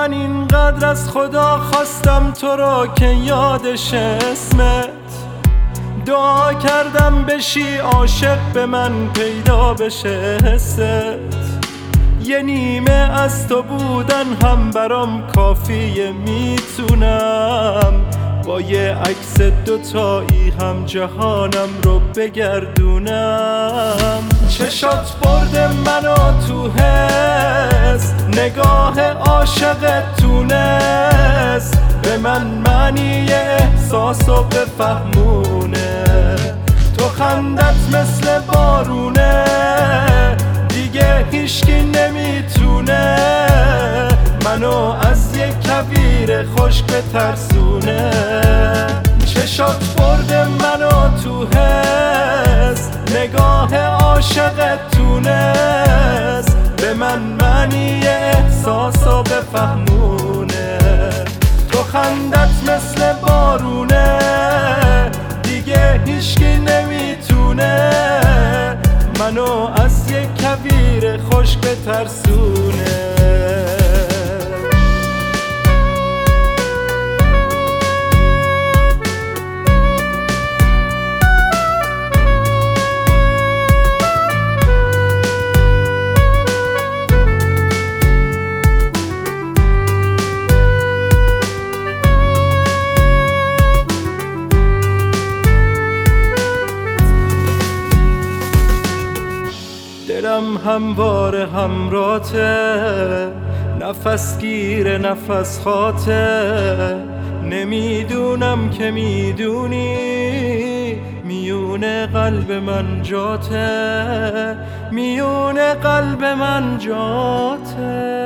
من اینقدر از خدا خواستم تو رو که یادش اسمت، دعا کردم بشی عاشق به من پیدا بشه حست. یه نیمه از تو بودن هم برام کافیه، میتونم با یه عکس دوتایی هم جهانم رو بگردونم. چشات برده منو تو حس، نگاه عاشقت تونست به من معنی احساسو بفهمونه. تو خندت مثل بارونه، دیگه هیچکی نمیتونه منو از یک کویر خشک بترسونه. چشات برده منو تو حس، نگاه عاشقت تونست به من معنی احساسو بفهمونه. تو خندت مثل بارونه، دیگه هیچکی نمیتونه منو از یک کویر خشک بترسونه. دلم همواره همراته، نفس گیر نفس خاطه. نمیدونم که میدونی میون قلب من جاته، میون قلب من جاته.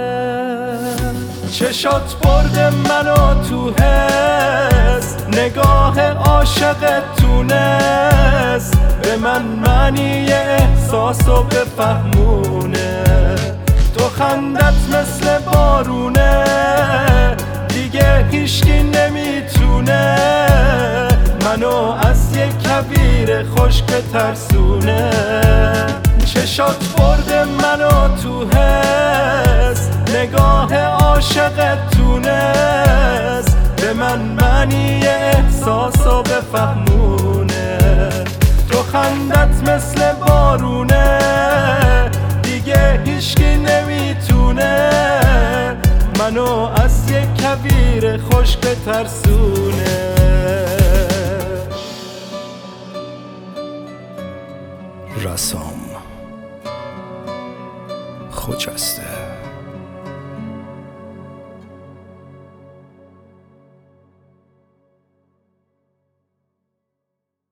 چشات برده منو تو حس، نگاه عاشقت تونست به من معنی احساسو بفهمونه. تو خندت مثل بارونه، دیگه هیچکی نمیتونه منو از یک کویر خشک بترسونه. چشات برده منو تو حس، نگاه عاشقت تونست به من معنی احساسو بفهمونه. تو خندت مثل بارونه، دیگه هیچکی نمیتونه منو از یک کویر خشک بترسونه. رسام خجسته.